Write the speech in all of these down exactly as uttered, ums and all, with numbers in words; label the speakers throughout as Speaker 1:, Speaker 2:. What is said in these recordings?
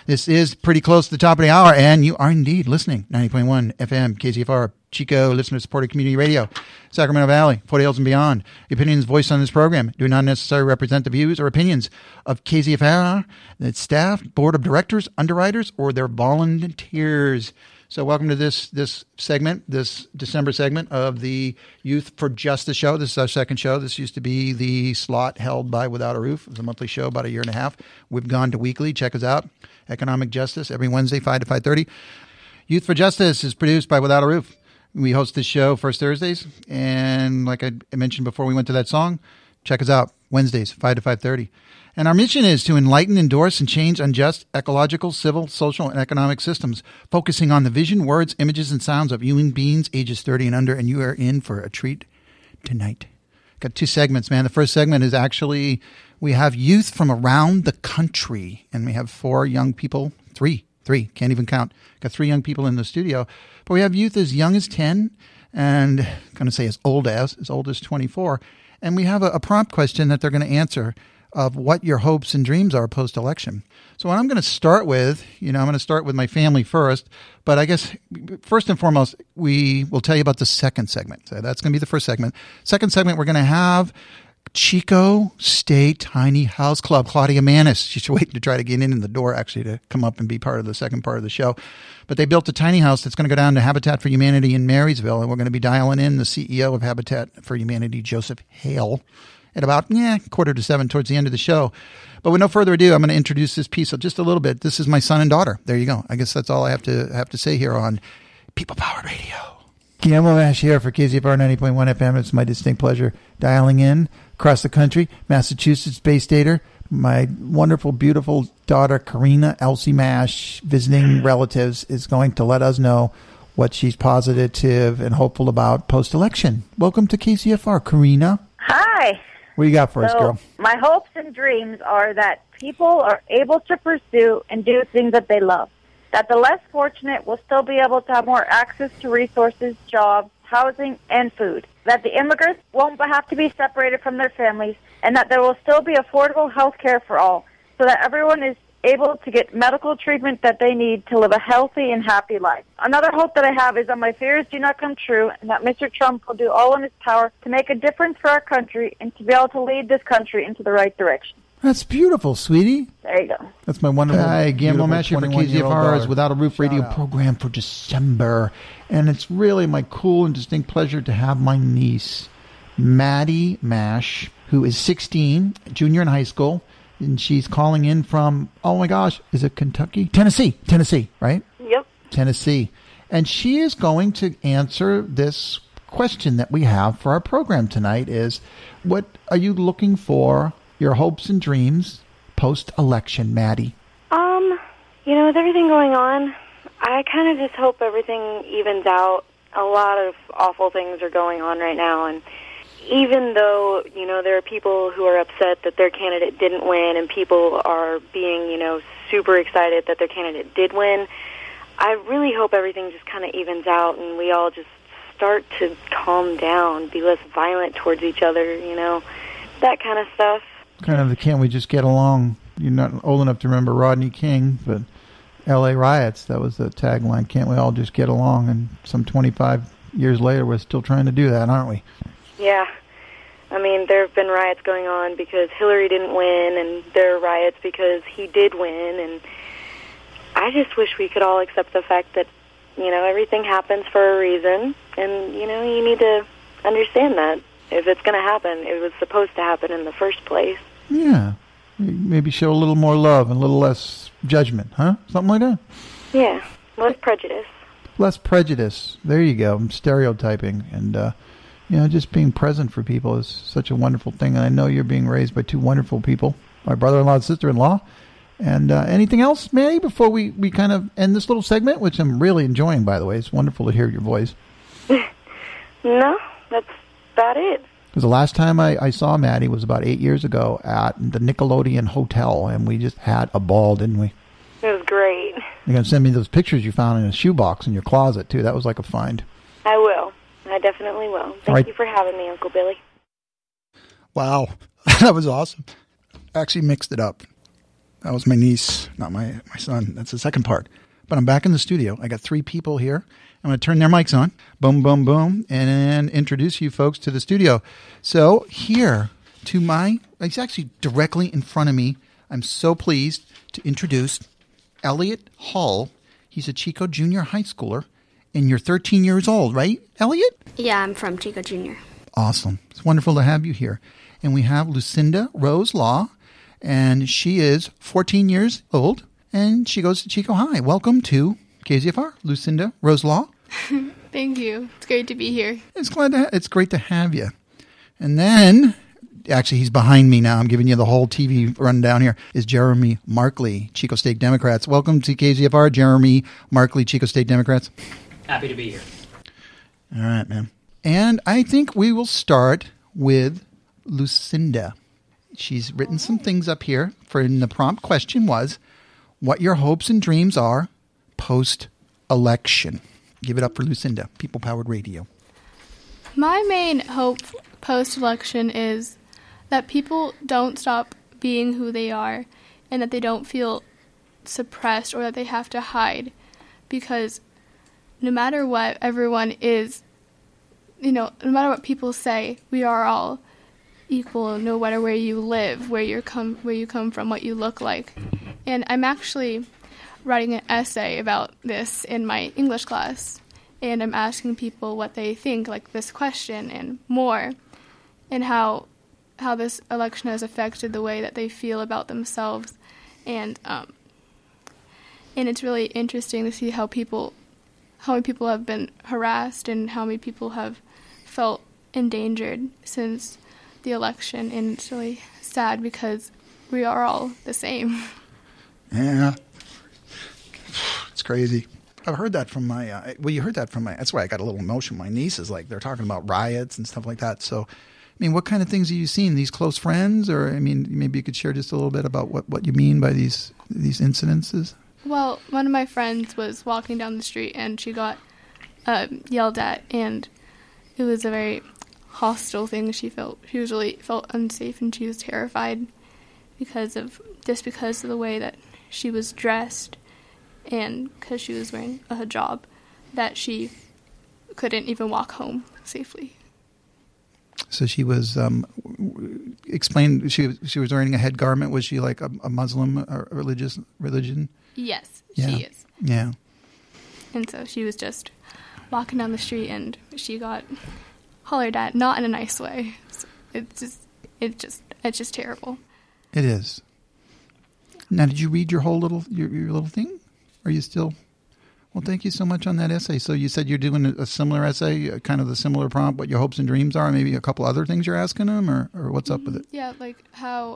Speaker 1: This is pretty close to the top of the hour, and you are indeed listening. ninety point one F M, K Z F R, Chico, listener-supported community radio, Sacramento Valley, Fort Hills and beyond. The opinions voiced on this program do not necessarily represent the views or opinions of K Z F R, its staff, board of directors, underwriters, or their volunteers. So welcome to this this segment, this December segment of the Youth for Justice show. This is our second show. This used to be the slot held by Without a Roof. It was a monthly show about a year and a half. We've gone to weekly. Check us out. Economic Justice every Wednesday, five to five thirty. Youth for Justice is produced by Without a Roof. We host this show first Thursdays. And like I mentioned before we went to that song, check us out Wednesdays, five to five thirty. And our mission is to enlighten, endorse, and change unjust ecological, civil, social, and economic systems, focusing on the vision, words, images, and sounds of human beings ages thirty and under. And you are in for a treat tonight. Got two segments, man. The first segment is actually, we have youth from around the country. And we have four young people, three, three, can't even count. Got three young people in the studio. But we have youth as young as ten and I'm going to say as old as, as old as twenty-four. And we have a, a prompt question that they're going to answer of what your hopes and dreams are post-election. So what I'm going to start with, you know, I'm going to start with my family first, but I guess first and foremost, we will tell you about the second segment. So that's going to be the first segment. Second segment, we're going to have Chico State Tiny House Club, Claudia Manis. She's waiting to try to get in the door, actually, to come up and be part of the second part of the show. But they built a tiny house that's going to go down to Habitat for Humanity in Marysville, and we're going to be dialing in the C E O of Habitat for Humanity, Joseph Hale, at about yeah, quarter to seven towards the end of the show. But with no further ado, I'm going to introduce this piece just a little bit. This is my son and daughter. There you go. I guess that's all I have to have to say here on People Powered Radio. Guillermo Mash here for K Z F R ninety point one F M. It's my distinct pleasure dialing in across the country, Massachusetts, Bay Stater. My wonderful, beautiful daughter, Karina Elsie Mash, visiting relatives, is going to let us know what she's positive and hopeful about post-election. Welcome to K Z F R, Karina.
Speaker 2: Hi.
Speaker 1: What do you got for us,
Speaker 2: so,
Speaker 1: girl?
Speaker 2: My hopes and dreams are that people are able to pursue and do things that they love. That the less fortunate will still be able to have more access to resources, jobs, housing, and food. That the immigrants won't have to be separated from their families, and that there will still be affordable health care for all, so that everyone is able to get medical treatment that they need to live a healthy and happy life. Another hope that I have is that my fears do not come true, and that Mister Trump will do all in his power to make a difference for our country and to be able to lead this country into the right direction.
Speaker 1: That's beautiful, sweetie.
Speaker 2: There you go.
Speaker 1: That's my wonderful, Hi, Gamble Mash here for K Z F R's Without a Roof radio out. program for December. And it's really my cool and distinct pleasure to have my niece, Maddie Mash, who is sixteen, junior in high school. And she's calling in from, oh my gosh, is it Kentucky? Tennessee. Tennessee, right?
Speaker 2: Yep.
Speaker 1: Tennessee. And she is going to answer this question that we have for our program tonight is, what are you looking for, your hopes and dreams, post-election, Maddie?
Speaker 3: Um, you know, with everything going on, I kind of just hope everything evens out. A lot of awful things are going on right now, and even though, you know, there are people who are upset that their candidate didn't win and people are being, you know, super excited that their candidate did win, I really hope everything just kind of evens out and we all just start to calm down, be less violent towards each other, you know, that kind of stuff.
Speaker 1: Kind of the can't we just get along? You're not old enough to remember Rodney King, but L A riots, that was the tagline, can't we all just get along? And some twenty-five years later, we're still trying to do that, aren't we?
Speaker 3: Yeah. I mean, there have been riots going on because Hillary didn't win, and there are riots because he did win, and I just wish we could all accept the fact that, you know, everything happens for a reason, and, you know, you need to understand that. If it's going to happen, it was supposed to happen in the first place.
Speaker 1: Yeah. Maybe show a little more love and a little less judgment, huh? Something like that?
Speaker 3: Yeah. Less prejudice.
Speaker 1: Less prejudice. There you go. I'm stereotyping. And, uh, you know, just being present for people is such a wonderful thing. And I know you're being raised by two wonderful people, my brother-in-law and sister-in-law. And uh, anything else, Maddie, before we, we kind of end this little segment, which I'm really enjoying, by the way. It's wonderful to hear your voice.
Speaker 3: No, that's about it.
Speaker 1: Because the last time I, I saw Maddie was about eight years ago at the Nickelodeon Hotel, and we just had a ball, didn't we?
Speaker 3: It was great.
Speaker 1: You're going to send me those pictures you found in a shoebox in your closet, too. That was like a find.
Speaker 3: I will. I definitely will. Thank right. you for having me, Uncle Billy.
Speaker 1: Wow. That was awesome. Actually mixed it up. That was my niece, not my, my son. That's the second part. But I'm back in the studio. I got three people here. I'm going to turn their mics on. Boom, boom, boom. And introduce you folks to the studio. So here to my, it's actually directly in front of me. I'm so pleased to introduce Elliot Hull. He's a Chico Junior high schooler. And you're thirteen years old, right, Elliot?
Speaker 4: Yeah, I'm from Chico Junior
Speaker 1: Awesome. It's wonderful to have you here. And we have Lucinda Rose Law. And she is fourteen years old, and she goes to Chico High. Welcome to K Z F R, Lucinda Rose Law.
Speaker 5: Thank you. It's great to be here.
Speaker 1: It's glad to ha- it's great to have you. And then, actually, he's behind me now. I'm giving you the whole T V rundown here. Is Jeremy Markley, Chico State Democrats. Welcome to K Z F R, Jeremy Markley, Chico State Democrats.
Speaker 6: Happy to be here.
Speaker 1: All right, man. And I think we will start with Lucinda. She's written some things up here. For and the prompt question was, what your hopes and dreams are post-election. Give it up for Lucinda, People Powered Radio.
Speaker 5: My main hope post-election is that people don't stop being who they are and that they don't feel suppressed or that they have to hide, because no matter what everyone is, you know, no matter what people say, we are all equal no matter where you live, where you come where you come from, what you look like. And I'm actually writing an essay about this in my English class, and I'm asking people what they think, like this question and more, and how how this election has affected the way that they feel about themselves. And um and it's really interesting to see how people how many people have been harassed and how many people have felt endangered since the election, and it's really sad because we are all the same.
Speaker 1: Yeah. It's crazy. I've heard that from my, uh, well, you heard that from my, that's why I got a little emotional. My nieces, like, they're talking about riots and stuff like that. So, I mean, what kind of things have you seen? These close friends? Or, I mean, maybe you could share just a little bit about what, what you mean by these these incidences?
Speaker 5: Well, one of my friends was walking down the street and she got uh, yelled at, and it was a very hostile thing. She felt she was really felt unsafe, and she was terrified because of just because of the way that she was dressed, and because she was wearing a hijab, that she couldn't even walk home safely.
Speaker 1: So she was um, explain. She she was wearing a head garment. Was she like a, a Muslim or religious religion?
Speaker 5: Yes,
Speaker 1: Yeah.
Speaker 5: she is.
Speaker 1: Yeah.
Speaker 5: And so she was just walking down the street, and she got hollered at, not in a nice way. So it's just, it's just, it's just terrible.
Speaker 1: It is. Now, did you read your whole little your, your little thing? Are you still? Well, thank you so much on that essay. So you said you're doing a, a similar essay, uh, kind of the similar prompt, what your hopes and dreams are, maybe a couple other things you're asking them, or, or what's up with it?
Speaker 5: Yeah, like how,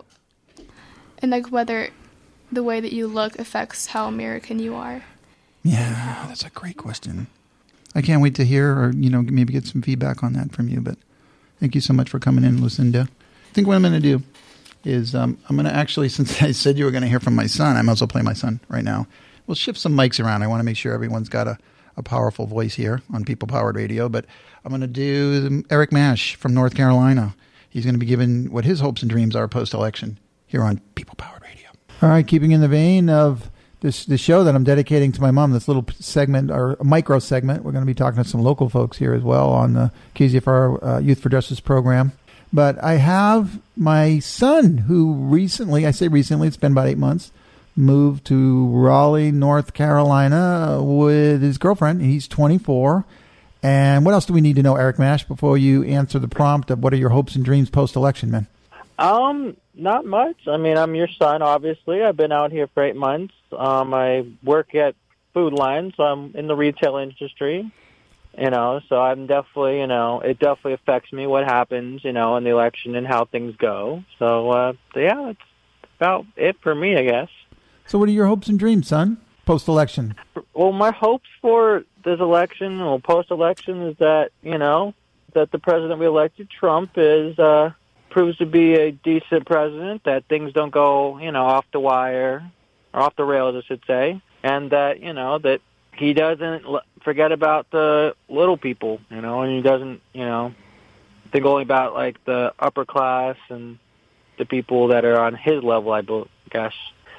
Speaker 5: and like whether the way that you look affects how American you are.
Speaker 1: Yeah, that's a great question. I can't wait to hear, or, you know, maybe get some feedback on that from you. But thank you so much for coming in, Lucinda. I think what I'm going to do is um, I'm going to actually, since I said you were going to hear from my son, I might as well play my son right now. We'll shift some mics around. I want to make sure everyone's got a, a powerful voice here on People Powered Radio. But I'm going to do Eric Mash from North Carolina. He's going to be giving what his hopes and dreams are post-election here on People Powered Radio. All right, keeping in the vein of this the show that I'm dedicating to my mom, this little segment, or micro segment, we're going to be talking to some local folks here as well on the K Z F R uh, Youth for Justice program. But I have my son who recently, I say recently, it's been about eight months, moved to Raleigh, North Carolina with his girlfriend. He's twenty-four. And what else do we need to know, Eric Mash, before you answer the prompt of what are your hopes and dreams post-election, man?
Speaker 7: Um, not much. I mean, I'm your son, obviously. I've been out here for eight months. Um, I work at Food Lion, so I'm in the retail industry. You know, so I'm definitely, you know, it definitely affects me what happens, you know, in the election and how things go. So, uh, so yeah, that's about it for me, I guess.
Speaker 1: So what are your hopes and dreams, son, post-election?
Speaker 7: Well, my hopes for this election, or post-election, is that, you know, that the president we elected, Trump, is uh, proves to be a decent president, that things don't go, you know, off the wire, or off the rails, I should say, and that, you know, that he doesn't l- forget about the little people, you know, and he doesn't, you know, think only about, like, the upper class and the people that are on his level, I guess.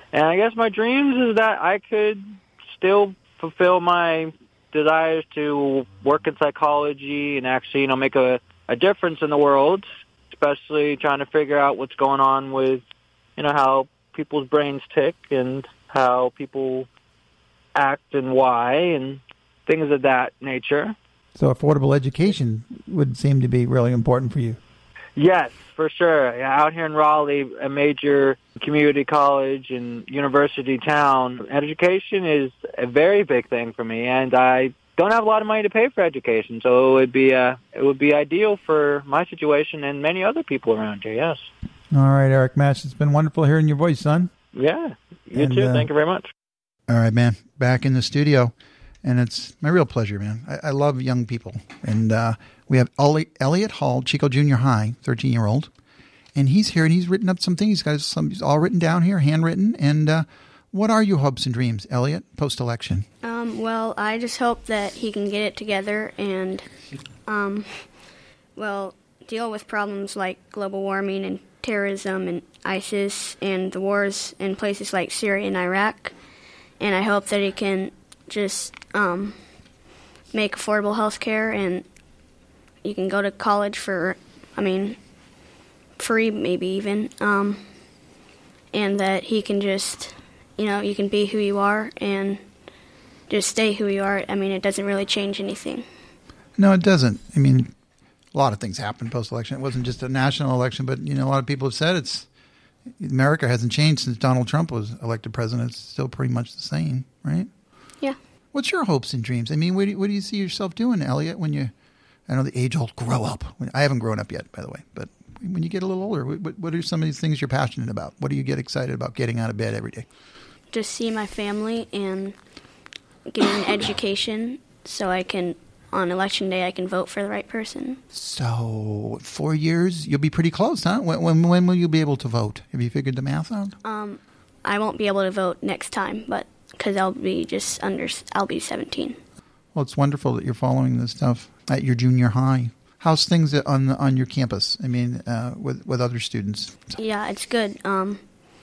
Speaker 7: And I guess my dreams is that I could still fulfill my desires to work in psychology and actually, you know, make a, a difference in the world, especially trying to figure out what's going on with, you know, how people's brains tick and how people act and why and things of that nature.
Speaker 1: So affordable education would seem to be really important for you.
Speaker 7: Yes, for sure. Yeah, out here in Raleigh, a major community college and university town, education is a very big thing for me, and I don't have a lot of money to pay for education, so it would be uh, it would be ideal for my situation and many other people around here. Yes.
Speaker 1: All right, Eric Mash, it's been wonderful hearing your voice, son.
Speaker 7: Yeah, you
Speaker 1: and,
Speaker 7: too.
Speaker 1: Uh,
Speaker 7: Thank you very much.
Speaker 1: All right, man. Back in the studio. And it's my real pleasure, man. I, I love young people. And uh, we have Elli- Elliot Hall, Chico Junior High, thirteen-year-old. And he's here, and he's written up some things. He's got some he's all written down here, handwritten. And uh, what are your hopes and dreams, Elliot, post-election?
Speaker 4: Um, well, I just hope that he can get it together and, um, well, deal with problems like global warming and terrorism and ISIS and the wars in places like Syria and Iraq. And I hope that he can just um, make affordable health care, and you can go to college for, I mean, free maybe even, um, and that he can just, you know, you can be who you are and just stay who you are. I mean, it doesn't really change anything.
Speaker 1: No, it doesn't. I mean, a lot of things happened post-election. It wasn't just a national election, but, you know, a lot of people have said it's, America hasn't changed since Donald Trump was elected president. It's still pretty much the same, right?
Speaker 4: Yeah.
Speaker 1: What's your hopes and dreams? I mean, what do, you, what do you see yourself doing, Elliot, when you, I know the age-old grow up. I haven't grown up yet, by the way, but when you get a little older, what, what are some of these things you're passionate about? What do you get excited about getting out of bed every day?
Speaker 4: Just see my family and get an education so I can, on election day, I can vote for the right person.
Speaker 1: So four years, you'll be pretty close, huh? When, when, when will you be able to vote? Have you figured the math out?
Speaker 4: Um, I won't be able to vote next time, but because I'll be just under, I'll be seventeen.
Speaker 1: Well, it's wonderful that you're following this stuff at your junior high. How's things on on your campus? I mean, uh, with with other students.
Speaker 4: Yeah, it's good. Um,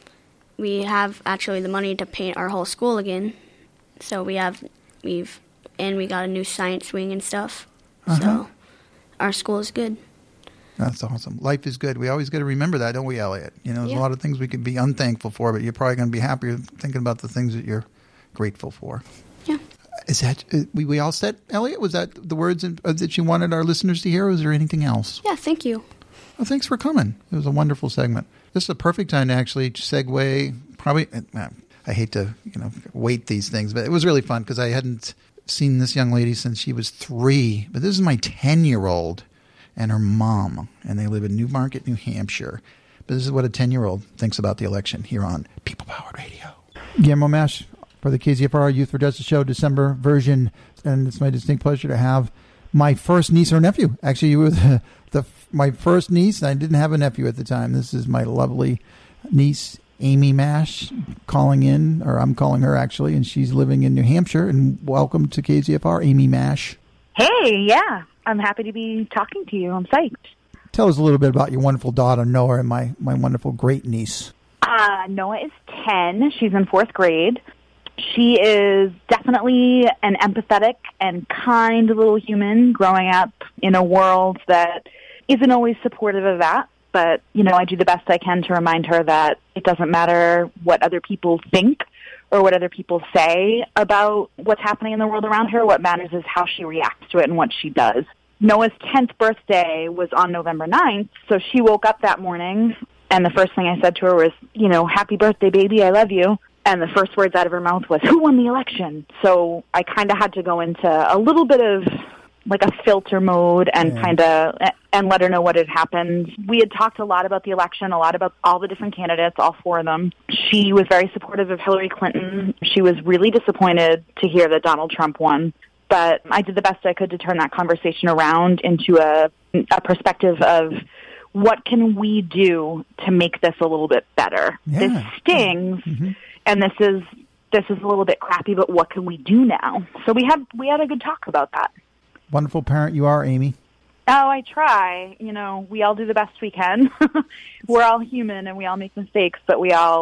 Speaker 4: we have actually the money to paint our whole school again, so we have we've and we got a new science wing and stuff. Uh-huh. So our school is good.
Speaker 1: That's awesome. Life is good. We always got to remember that, don't we, Elliot? You know, there's
Speaker 4: yeah.
Speaker 1: a lot of things we could be unthankful for, but you're probably going to be happier thinking about the things that you're grateful for.
Speaker 4: Yeah.
Speaker 1: Is that uh, we, we all said, Elliot? Was that the words in, uh, that you wanted our listeners to hear, or was there anything else?
Speaker 4: Yeah, thank you.
Speaker 1: Well, thanks for coming. It was a wonderful segment. This is a perfect time to actually segue. Probably, uh, I hate to you know weight these things, but it was really fun because I hadn't seen this young lady since she was three. But this is my ten-year-old and her mom, and they live in Newmarket, New Hampshire. But this is what a ten-year-old thinks about the election here on People Powered Radio. Guillermo Mash for the K Z F R Youth for Justice Show December version, and it's my distinct pleasure to have my first niece or nephew. Actually, you were the, the my first niece, and I didn't have a nephew at the time. This is my lovely niece, Amy Mash, calling in, or I'm calling her actually, and she's living in New Hampshire. And welcome to K Z F R, Amy Mash.
Speaker 6: Hey, yeah, I'm happy to be talking to you. I'm psyched.
Speaker 1: Tell us a little bit about your wonderful daughter, Noah, and my, my wonderful great niece.
Speaker 6: Uh, Noah is ten. She's in fourth grade. She is definitely an empathetic and kind little human growing up in a world that isn't always supportive of that. But, you know, I do the best I can to remind her that it doesn't matter what other people think or what other people say about what's happening in the world around her. What matters is how she reacts to it and what she does. Noah's tenth birthday was on November ninth, so she woke up that morning, and the first thing I said to her was, you know, happy birthday, baby, I love you. And the first words out of her mouth was, who won the election? So I kind of had to go into a little bit of like a filter mode and yeah. kind of and let her know what had happened. We had talked a lot about the election, a lot about all the different candidates, all four of them. She was very supportive of Hillary Clinton. She was really disappointed to hear that Donald Trump won. But I did the best I could to turn that conversation around into a, a perspective of what can we do to make this a little bit better? Yeah. This stings. Mm-hmm. And this is this is a little bit crappy, but what can we do now? So we had we had a good talk about that.
Speaker 1: Wonderful parent you are, Amy.
Speaker 6: Oh, I try. You know, we all do the best we can. We're all human and we all make mistakes, but we all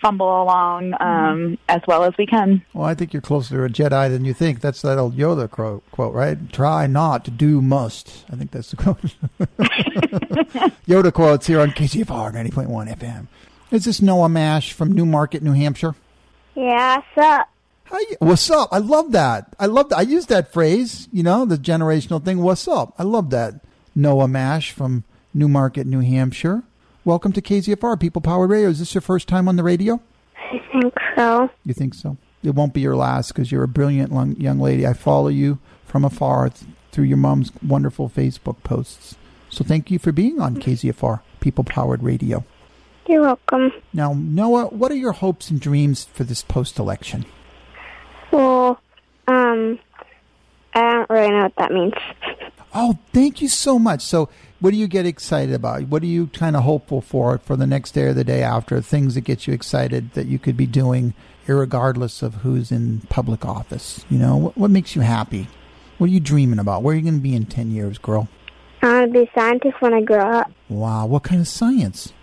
Speaker 6: fumble along um, as well as we can.
Speaker 1: Well, I think you're closer to a Jedi than you think. That's that old Yoda quote, quote right? Try not, do must. I think that's the quote. Yoda quotes here on K C F R ninety point one F M. Is this Noah Mash from Newmarket, New Hampshire?
Speaker 8: Yeah, what's up?
Speaker 1: Hi, what's up? I love that. I love that. I use that phrase, you know, the generational thing. What's up? I love that. Noah Mash from Newmarket, New Hampshire. Welcome to K Z F R, People Powered Radio. Is this your first time on the radio?
Speaker 8: I think so.
Speaker 1: You think so? It won't be your last because you're a brilliant young lady. I follow you from afar through your mom's wonderful Facebook posts. So thank you for being on K Z F R, People Powered Radio.
Speaker 8: You're welcome.
Speaker 1: Now, Noah, what are your hopes and dreams for this post-election?
Speaker 8: Well, um, I don't really know what that means.
Speaker 1: Oh, thank you so much. So what do you get excited about? What are you kind of hopeful for for the next day or the day after? Things that get you excited that you could be doing irregardless of who's in public office? You know, what, what makes you happy? What are you dreaming about? Where are you going to be in ten years, girl?
Speaker 8: I want to be a scientist when I grow up.
Speaker 1: Wow, what kind of science?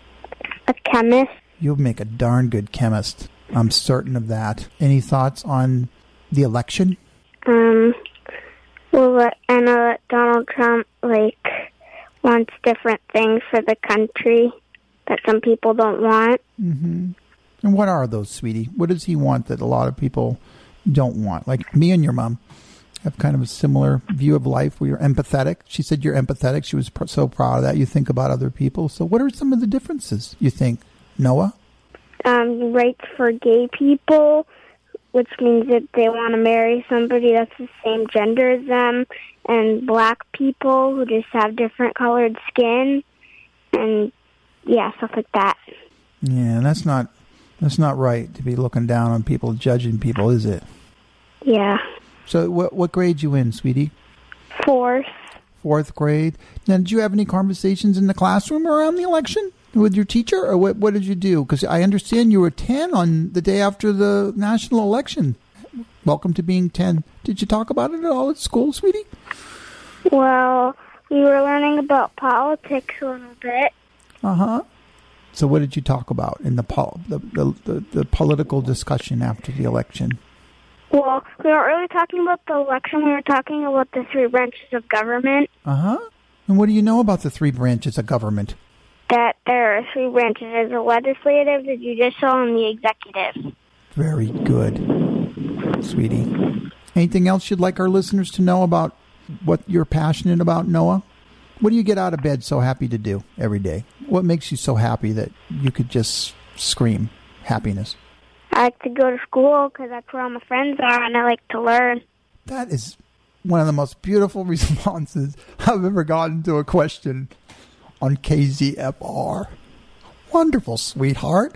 Speaker 8: A chemist.
Speaker 1: You'll make a darn good chemist. I'm certain of that. Any thoughts on the election?
Speaker 8: Um, well, I know that Donald Trump, like, wants different things for the country that some people don't want.
Speaker 1: Mm-hmm. And what are those, sweetie? What does he want that a lot of people don't want? Like me and your mom have kind of a similar view of life. We are empathetic. She said you're empathetic. She was pr- so proud of that. You think about other people. So what are some of the differences, you think, Noah?
Speaker 8: Um, rights for gay people, which means that they want to marry somebody that's the same gender as them, and black people who just have different colored skin, and yeah, stuff like that.
Speaker 1: Yeah, that's not that's not right to be looking down on people, judging people, is it?
Speaker 8: Yeah.
Speaker 1: So what what grade you in, sweetie?
Speaker 8: Fourth.
Speaker 1: Fourth grade. Now, did you have any conversations in the classroom around the election with your teacher, or what, what did you do? Because I understand you were ten on the day after the national election. Welcome to being ten. Did you talk about it at all at school, sweetie?
Speaker 8: Well, we were learning about politics a little bit.
Speaker 1: Uh-huh. So what did you talk about in the, pol- the, the, the, the political discussion after the election?
Speaker 8: Well, we weren't really talking about the election. We were talking about the three branches of government.
Speaker 1: Uh-huh. And what do you know about the three branches of government?
Speaker 8: That there are three branches. There's the legislative, the judicial, and the executive.
Speaker 1: Very good, sweetie. Anything else you'd like our listeners to know about what you're passionate about, Noah? What do you get out of bed so happy to do every day? What makes you so happy that you could just scream happiness?
Speaker 8: I like to go to school because that's where all my friends are, and I like to learn.
Speaker 1: That is one of the most beautiful responses I've ever gotten to a question on K Z F R. Wonderful, sweetheart.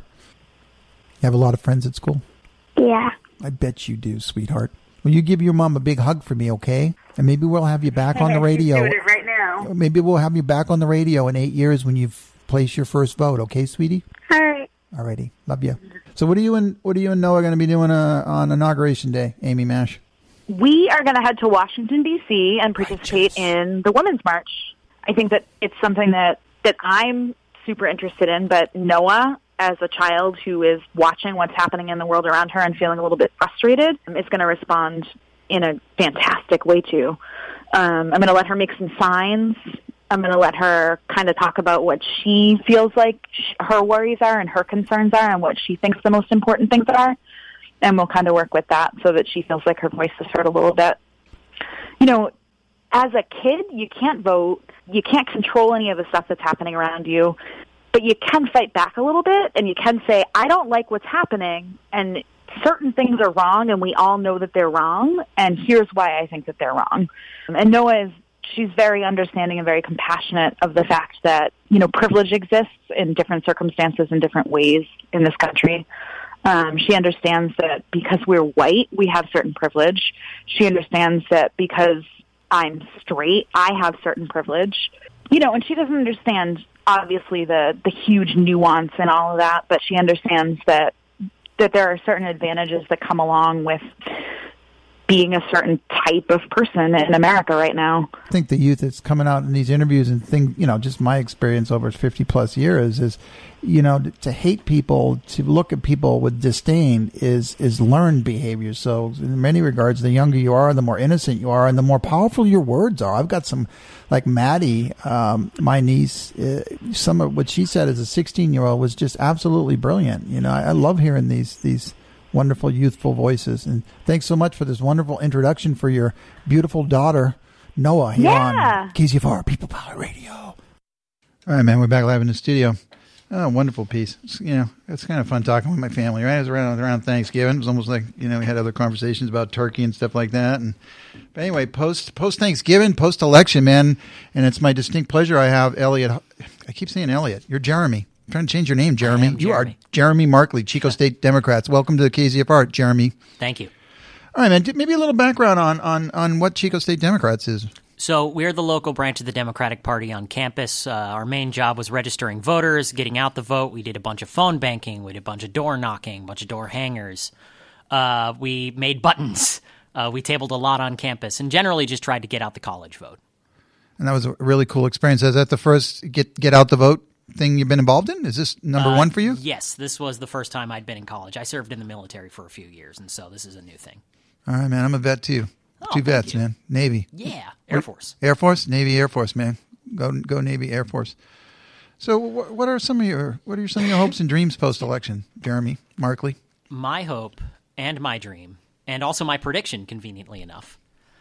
Speaker 1: You have a lot of friends at school?
Speaker 8: Yeah.
Speaker 1: I bet you do, sweetheart. Will you give your mom a big hug for me, okay? And maybe we'll have you back on the radio.
Speaker 6: She's doing it right now.
Speaker 1: Maybe we'll have you back on the radio in eight years when you've placed your first vote, okay, sweetie?
Speaker 8: All right.
Speaker 1: Alrighty. Love you. So what are you and what are you and Noah going to be doing uh, on Inauguration Day, Amy Mash?
Speaker 6: We are going to head to Washington, D C and participate in the Women's March. I think that it's something that, that I'm super interested in, but Noah, as a child who is watching what's happening in the world around her and feeling a little bit frustrated, is going to respond in a fantastic way, too. Um, I'm going to let her make some signs. I'm going to let her kind of talk about what she feels like sh- her worries are and her concerns are and what she thinks the most important things are. And we'll kind of work with that so that she feels like her voice is heard a little bit. You know, as a kid, you can't vote. You can't control any of the stuff that's happening around you. But you can fight back a little bit, and you can say, I don't like what's happening, and certain things are wrong, and we all know that they're wrong, and here's why I think that they're wrong. And Noah is, she's very understanding and very compassionate of the fact that, you know, privilege exists in different circumstances in different ways in this country. Um, she understands that because we're white, we have certain privilege. She understands that because I'm straight, I have certain privilege. You know, and she doesn't understand, obviously, the, the huge nuance and all of that, but she understands that that there are certain advantages that come along with being a certain type of person in America right now.
Speaker 1: I think the youth that's coming out in these interviews and think, you know, just my experience over fifty plus years is, you know, to hate people, to look at people with disdain is, is learned behavior. So in many regards, the younger you are, the more innocent you are, and the more powerful your words are. I've got some, like Maddie, um, my niece, uh, some of what she said as a sixteen year old was just absolutely brilliant. You know, I, I love hearing these, these wonderful youthful voices. And thanks so much for this wonderful introduction for your beautiful daughter, Noah, here
Speaker 6: yeah.
Speaker 1: on K Z F R People Power Radio. All right, man, we're back live in the studio. Oh, wonderful piece. It's, you know, it's kind of fun talking with my family, right? It was around, around Thanksgiving. It was almost like, you know, we had other conversations about turkey and stuff like that. And but anyway, post post Thanksgiving, post election, man, and it's my distinct pleasure. I have Elliot. I keep saying Elliot. You're Jeremy. I'm trying to change your name, Jeremy. You
Speaker 9: Jeremy.
Speaker 1: are Jeremy Markley, Chico State Democrats. Welcome to the K Z F R, Jeremy.
Speaker 9: Thank you.
Speaker 1: All right, man. Maybe a little background on on on what Chico State Democrats is.
Speaker 9: So we're the local branch of the Democratic Party on campus. Uh, our main job was registering voters, getting out the vote. We did a bunch of phone banking. We did a bunch of door knocking, a bunch of door hangers. Uh, we made buttons. Uh, we tabled a lot on campus and generally just tried to get out the college vote.
Speaker 1: And that was a really cool experience. Is that the first get get out the vote thing you've been involved in? Is this number
Speaker 9: uh,
Speaker 1: one for you?
Speaker 9: Yes, this was the first time I'd been in college. I served in the military for a few years, and so this is a new thing.
Speaker 1: All right, man. I'm a vet too.
Speaker 9: Oh,
Speaker 1: Two vets, man. Navy.
Speaker 9: Yeah, Air Force.
Speaker 1: Air Force, Navy, Air Force, man. Go, go, Navy, Air Force. So, wh- what are some of your what are some of your hopes and dreams post election, Jeremy Markley?
Speaker 9: My hope and my dream, and also my prediction, conveniently enough,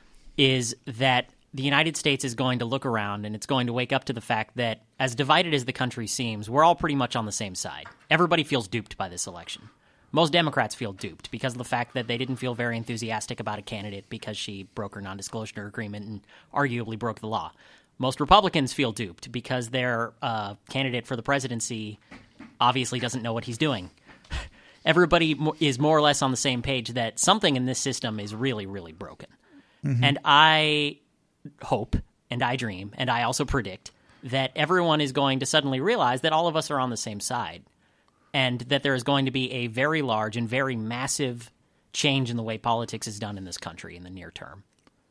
Speaker 9: is that the United States is going to look around and it's going to wake up to the fact that, as divided as the country seems, we're all pretty much on the same side. Everybody feels duped by this election. Most Democrats feel duped because of the fact that they didn't feel very enthusiastic about a candidate because she broke her non-disclosure agreement and arguably broke the law. Most Republicans feel duped because their uh, candidate for the presidency obviously doesn't know what he's doing. Everybody is more or less on the same page that something in this system is really, really broken. Mm-hmm. And I hope, and I dream, and I also predict that everyone is going to suddenly realize that all of us are on the same side. And that there is going to be a very large and very massive change in the way politics is done in this country in the near term.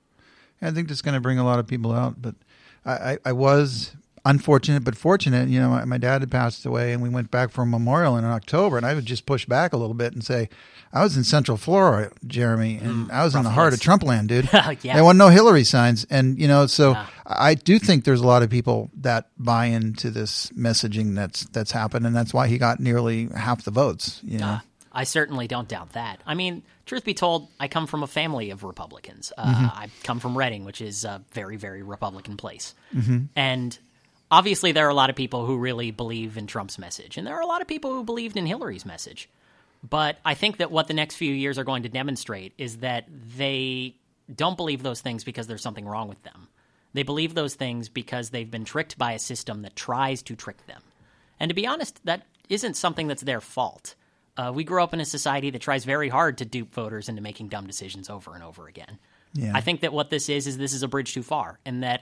Speaker 1: I think that's going to bring a lot of people out. But I, I, I was unfortunate but fortunate. You know, my, my dad had passed away, and we went back for a memorial in October. And I would just push back a little bit and say, I was in Central Florida, Jeremy, and mm, I was in the heart of Trump land, dude.
Speaker 9: yeah.
Speaker 1: There wasn't no Hillary signs. And, you know, so
Speaker 9: yeah.
Speaker 1: I do think there's a lot of people that buy into this messaging that's that's happened, and that's why he got nearly half the votes, you know. Uh,
Speaker 9: I certainly don't doubt that. I mean, truth be told, I come from a family of Republicans. Uh,
Speaker 1: mm-hmm.
Speaker 9: I come from Reading, which is a very, very Republican place.
Speaker 1: Mm-hmm.
Speaker 9: And obviously there are a lot of people who really believe in Trump's message, and there are a lot of people who believed in Hillary's message. But I think that what the next few years are going to demonstrate is that they don't believe those things because there's something wrong with them. They believe those things because they've been tricked by a system that tries to trick them. And to be honest, that isn't something that's their fault. Uh, we grew up in a society that tries very hard to dupe voters into making dumb decisions over and over again.
Speaker 1: Yeah.
Speaker 9: I think that what this is, is this is a bridge too far, and that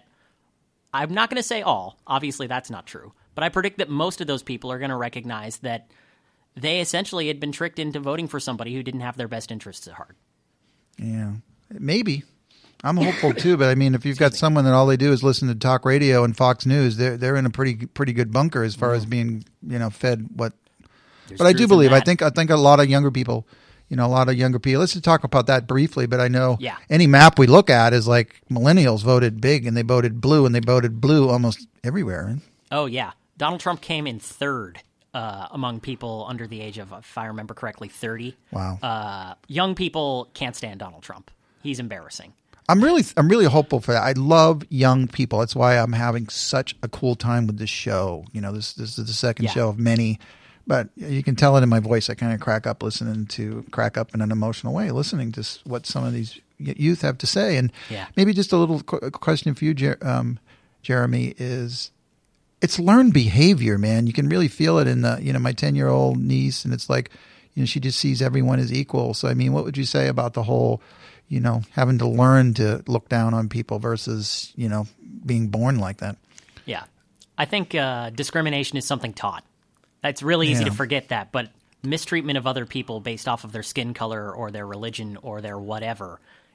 Speaker 9: I'm not going to say all. Obviously, that's not true. But I predict that most of those people are going to recognize that they essentially had been tricked into voting for somebody who didn't have their best interests at heart.
Speaker 1: Yeah, maybe. I'm hopeful too, but I mean, if you've got someone that all they do is listen to talk radio and Fox News, they're they're in a pretty pretty good bunker as far mm-hmm. as being, you know, fed what.
Speaker 9: There's
Speaker 1: but I do believe I think I think a lot of younger people, you know, a lot of younger people. Let's just talk about that briefly. But I know
Speaker 9: yeah.
Speaker 1: any map we look at is like millennials voted big and they voted blue and they voted blue almost everywhere.
Speaker 9: Oh yeah, Donald Trump came in third. Uh, among people under the age of, if I remember correctly, thirty.
Speaker 1: Wow.
Speaker 9: Uh, young people can't stand Donald Trump. He's embarrassing.
Speaker 1: I'm really, I'm really hopeful for that. I love young people. That's why I'm having such a cool time with this show. You know, this this is the second
Speaker 9: yeah.
Speaker 1: show of many, but you can tell it in my voice. I kind of crack up listening to, crack up in an emotional way, listening to what some of these youth have to say. And
Speaker 9: yeah.
Speaker 1: maybe just a little qu- question for you, Jer- um, Jeremy, is it's learned behavior, man. You can really feel it in the, you know, my ten-year-old niece, and it's like, you know, she just sees everyone as equal. So, I mean, what would you say about the whole, you know, having to learn to look down on people versus, you know, being born like that?
Speaker 9: Yeah. I think uh, discrimination is something taught. It's really easy
Speaker 1: Yeah.
Speaker 9: to forget that, but mistreatment of other people based off of their skin color or their religion or their whatever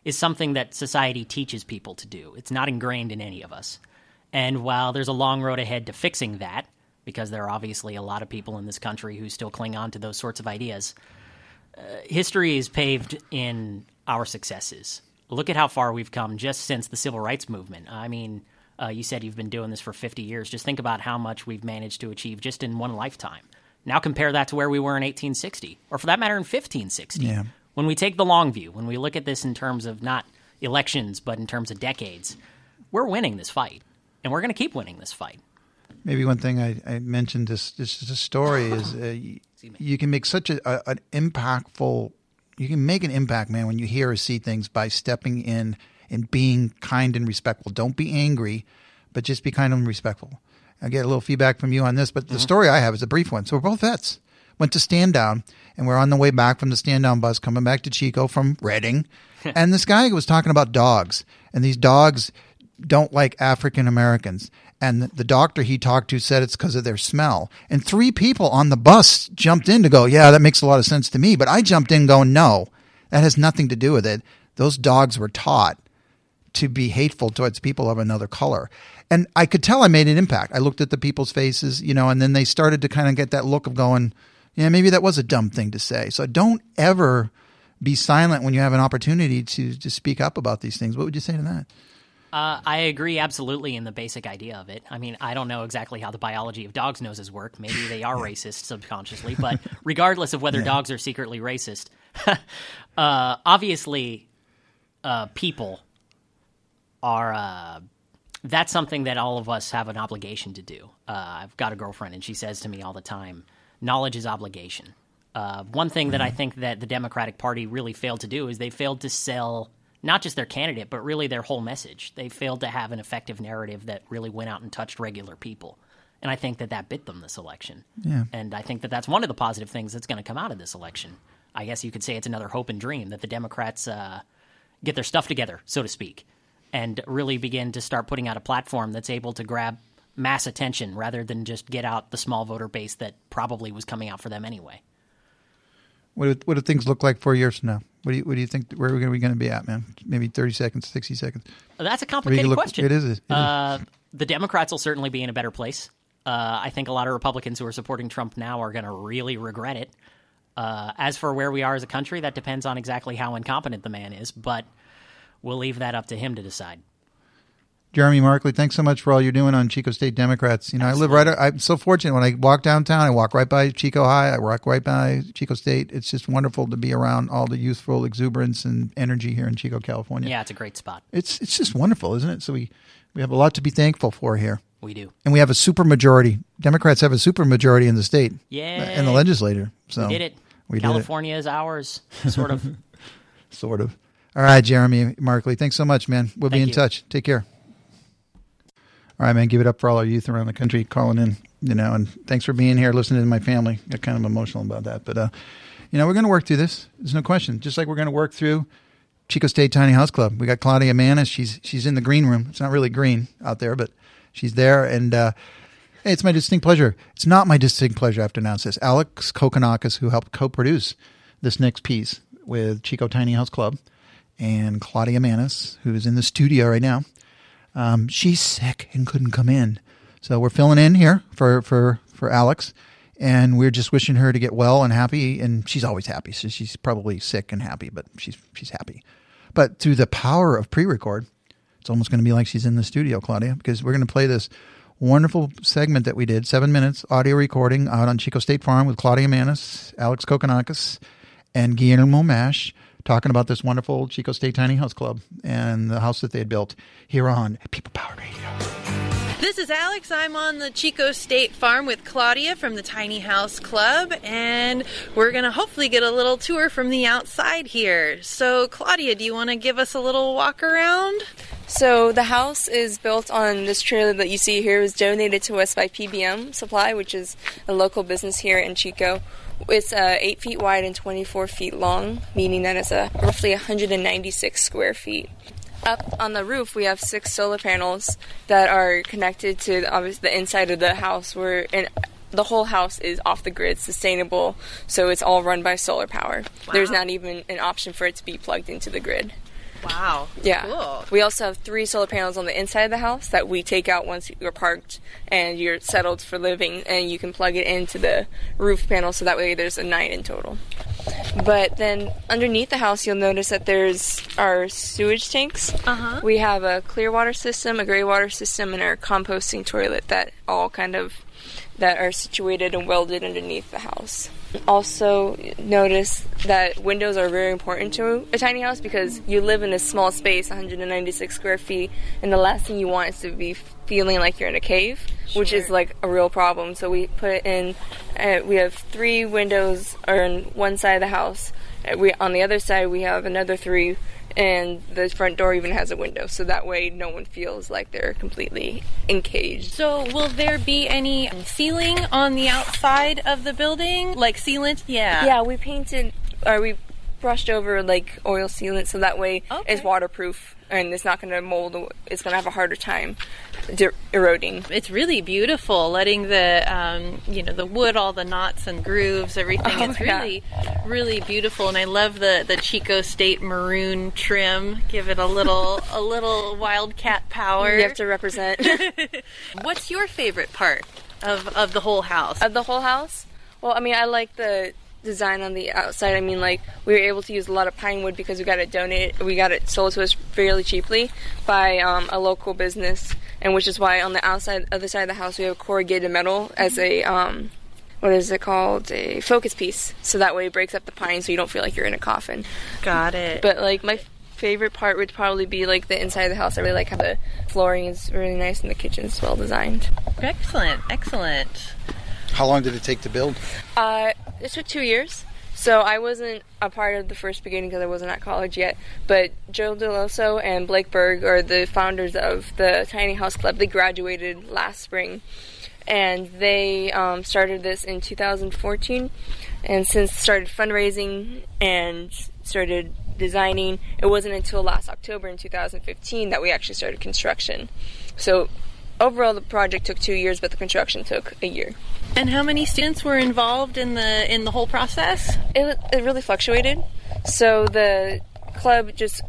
Speaker 9: is something that society teaches people to do. It's not ingrained in any of us. And while there's a long road ahead to fixing that, because there are obviously a lot of people in this country who still cling on to those sorts of ideas, uh, history is paved in our successes. Look at how far we've come just since the Civil Rights Movement. I mean, uh, you said you've been doing this for fifty years. Just think about how much we've managed to achieve just in one lifetime. Now compare that to where we were in eighteen sixty, or for that matter in fifteen sixty.
Speaker 1: Yeah.
Speaker 9: When we take the long view, when we look at this in terms of not elections, but in terms of decades, we're winning this fight, and we're going to keep winning this fight.
Speaker 1: Maybe one thing I, I mentioned this this, this story is uh, you, you can make such a, a, an impactful, you can make an impact, man, when you hear or see things by stepping in and being kind and respectful. Don't be angry, but just be kind and respectful. I get a little feedback from you on this, but the mm-hmm. story I have is a brief one. So we're both vets. Went to stand down, and we're on the way back from the stand down bus coming back to Chico from Reading. And this guy was talking about dogs, and these dogs don't like African Americans. And the doctor he talked to said it's because of their smell. And three people on the bus jumped in to go, yeah, that makes a lot of sense to me. But I jumped in going, no, that has nothing to do with it. Those dogs were taught to be hateful towards people of another color. And I could tell I made an impact. I looked at the people's faces, you know, and then they started to kind of get that look of going, yeah, maybe that was a dumb thing to say. So don't ever be silent when you have an opportunity to, to speak up about these things. What would you say to that?
Speaker 9: Uh, I agree absolutely in the basic idea of it. I mean, I don't know exactly how the biology of dogs' noses work. Maybe they are racist subconsciously, but regardless of whether yeah. dogs are secretly racist, uh, obviously uh, people are uh, – that's something that all of us have an obligation to do. Uh, I've got a girlfriend, and she says to me all the time, knowledge is obligation. Uh, one thing mm-hmm. that I think that the Democratic Party really failed to do is they failed to sell – not just their candidate, but really their whole message. They failed to have an effective narrative that really went out and touched regular people. And I think that that bit them this election.
Speaker 1: Yeah.
Speaker 9: And I think that that's one of the positive things that's going to come out of this election. I guess you could say it's another hope and dream that the Democrats uh, get their stuff together, so to speak, and really begin to start putting out a platform that's able to grab mass attention rather than just get out the small voter base that probably was coming out for them anyway.
Speaker 1: What do, what do things look like four years from now? What do you what do you think? Where are we going to be at, man? Maybe thirty seconds, sixty seconds.
Speaker 9: That's a complicated
Speaker 1: look,
Speaker 9: question.
Speaker 1: It is. It is.
Speaker 9: Uh, the Democrats will certainly be in a better place. Uh, I think a lot of Republicans who are supporting Trump now are going to really regret it. Uh, as for where we are as a country, that depends on exactly how incompetent the man is, but we'll leave that up to him to decide.
Speaker 1: Jeremy Markley, thanks so much for all you're doing on Chico State Democrats. You know, Absolutely. I live right. I'm so fortunate when I walk downtown. I walk right by Chico High. I walk right by Chico State. It's just wonderful to be around all the youthful exuberance and energy here in Chico, California.
Speaker 9: Yeah, it's a great spot.
Speaker 1: It's it's just wonderful, isn't it? So we we have a lot to be thankful for here.
Speaker 9: We do,
Speaker 1: and we have a super majority. Democrats have a super majority in the state.
Speaker 9: Yeah,
Speaker 1: in the legislature. So
Speaker 9: we did it.
Speaker 1: We
Speaker 9: California
Speaker 1: did it.
Speaker 9: is ours, sort of.
Speaker 1: Sort of. All right, Jeremy Markley, thanks so much, man. We'll
Speaker 9: Thank
Speaker 1: be in
Speaker 9: you.
Speaker 1: touch. Take care. All right, man, give it up for all our youth around the country calling in, you know, and thanks for being here, listening to my family. Got kind of emotional about that. But, uh, you know, we're going to work through this. There's no question. Just like we're going to work through Chico State Tiny House Club. We got Claudia Manis. She's she's in the green room. It's not really green out there, but she's there. And uh, hey, it's my distinct pleasure. It's not my distinct pleasure I have to announce this. Alex Kokonakis, who helped co-produce this next piece with Chico Tiny House Club, and Claudia Manis, who's in the studio right now. Um, she's sick and couldn't come in. So we're filling in here for, for, for Alex, and we're just wishing her to get well and happy. And she's always happy. So she's probably sick and happy, but she's she's happy. But through the power of pre-record, it's almost going to be like she's in the studio, Claudia, because we're going to play this wonderful segment that we did, seven minutes audio recording out on Chico State Farm with Claudia Manis, Alex Kokonakis, and Guillermo Mash, talking about this wonderful Chico State Tiny House Club and the house that they had built here on People Power Radio.
Speaker 10: This is Alex. I'm on the Chico State Farm with Claudia from the Tiny House Club, and we're going to hopefully get a little tour from the outside here. So, Claudia, do you want to give us a little walk around?
Speaker 11: So, the house is built on this trailer that you see here. It was donated to us by P B M Supply, which is a local business here in Chico. It's uh, eight feet wide and twenty-four feet long, meaning that it's uh, roughly one hundred ninety-six square feet. Up on the roof, we have six solar panels that are connected to obviously the inside of the house. Where and the whole house is off the grid, sustainable, so it's all run by solar power. Wow. There's not even an option for it to be plugged into the grid.
Speaker 10: Wow.
Speaker 11: Yeah.
Speaker 10: Cool.
Speaker 11: We also have three solar panels on the inside of the house that we take out once you're parked and you're settled for living, and you can plug it into the roof panel so that way there's a nine in total. But then underneath the house, you'll notice that there's our sewage tanks.
Speaker 10: Uh-huh.
Speaker 11: We have a clear water system, a gray water system, and our composting toilet that all kind of that are situated and welded underneath the house. Also notice that windows are very important to a tiny house because you live in a small space, one hundred ninety-six square feet, and the last thing you want is to be feeling like you're in a cave, sure. which is like a real problem. So we put in, uh, we have three windows on one side of the house. Uh, we on the other side we have another three, and the front door even has a window, so that way no one feels like they're completely encaged.
Speaker 10: So will there be any ceiling on the outside of the building? Like sealant? Yeah.
Speaker 11: Yeah, we painted, or we brushed over like oil sealant, so that way
Speaker 10: okay.
Speaker 11: it's waterproof and it's not going to mold, it's going to have a harder time de- eroding.
Speaker 10: It's really beautiful, letting the, um, you know, the wood, all the knots and grooves, everything.
Speaker 11: Oh,
Speaker 10: it's really, yeah. really beautiful, and I love the, the Chico State maroon trim. Give it a little, a little wildcat power.
Speaker 11: You have to represent.
Speaker 10: What's your favorite part of, of the whole house?
Speaker 11: Of the whole house? Well, I mean, I like the design on the outside. I mean, like, we were able to use a lot of pine wood because we got it donated, we got it sold to us fairly cheaply by um, a local business, and which is why on the outside, other side of the house, we have corrugated metal as a, um, what is it called, a focus piece, so that way it breaks up the pine so you don't feel like you're in a coffin.
Speaker 10: Got it.
Speaker 11: But, like, my favorite part would probably be, like, the inside of the house. I really like how the flooring is really nice and the kitchen's well designed.
Speaker 10: Excellent, excellent.
Speaker 1: How long did it take to build?
Speaker 11: Uh, it took two years. So I wasn't a part of the first beginning because I wasn't at college yet. But Joe DeLoso and Blake Berg are the founders of the Tiny House Club. They graduated last spring. And they um, started this in two thousand fourteen. And since started fundraising and started designing, it wasn't until last October in two thousand fifteen that we actually started construction. So overall, the project took two years, but the construction took a year.
Speaker 10: And how many students were involved in the in the whole process?
Speaker 11: It, it really fluctuated. So the club, just